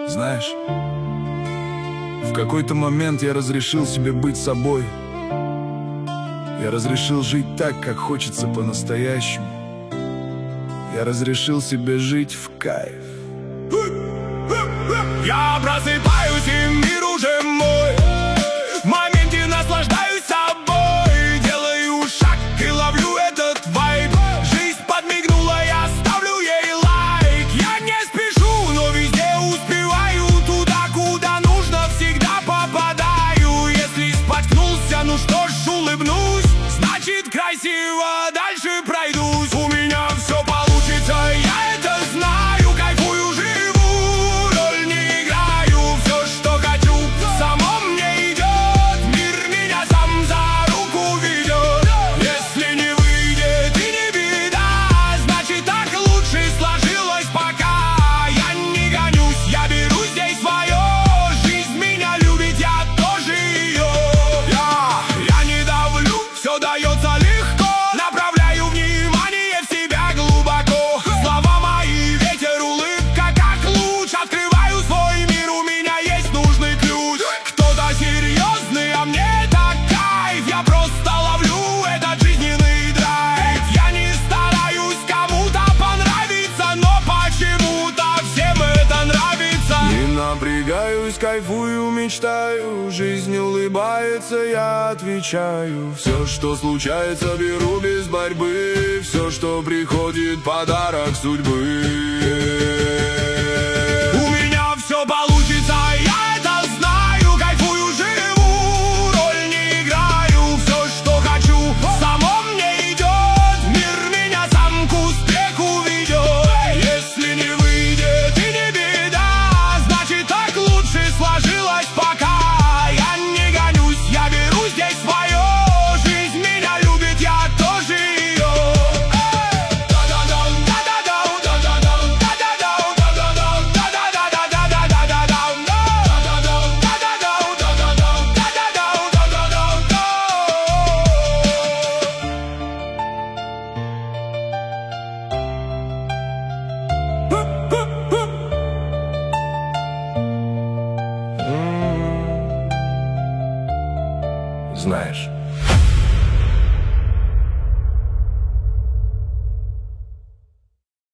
Знаешь, в какой-то момент я разрешил себе быть собой. Я разрешил жить так, как хочется по-настоящему. Я разрешил себе жить в кайф. Я просыпаюсь, и мир уже мой. В моменте наслаждаюсь собой. Делаю шаг и ловлю этот вайб. Жизнь подмигнула, я ставлю ей лайк. Я не спешу, но везде успеваю. Туда, куда нужно, всегда попадаю. Если споткнулся, ну что ж, улыбнусь. Значит, красиво дальше пройдусь. У меня все получится, я это знаю. Кайфую, живу, роль не играю. Все, что хочу, само мне идет. Мир меня сам за руку ведет. Если не выйдет и не беда, значит, так лучше сложилось пока. Я не гонюсь, я беру здесь свое. Жизнь меня любит, я тоже ее. Я не давлю, все дается легко. Направляю внимание в себя глубоко. Слова мои, ветер, улыбка, как луч. Открываю свой мир, у меня есть нужный ключ. Кто-то серьезный, а мне так кайф. Я просто ловлю этот жизненный драйв. Я не стараюсь кому-то понравиться, но почему-то всем это нравится. Не напрягаюсь, кайфую, мечтаю. Жизнь улыбается, я отвечаю. Все, что случается, беру без борьбы. Все, что приходит, подарок судьбы. У меня все получится, я это знаю. Кайфую, живу, роль не играю. Все, что хочу, само мне идет. Мир меня сам к успеху ведет. Если не выйдет и не беда, значит, так лучше сложилось пока. Я не гонюсь, я беру здесь свое. Жизнь меня любит, я тоже ее. Знаешь,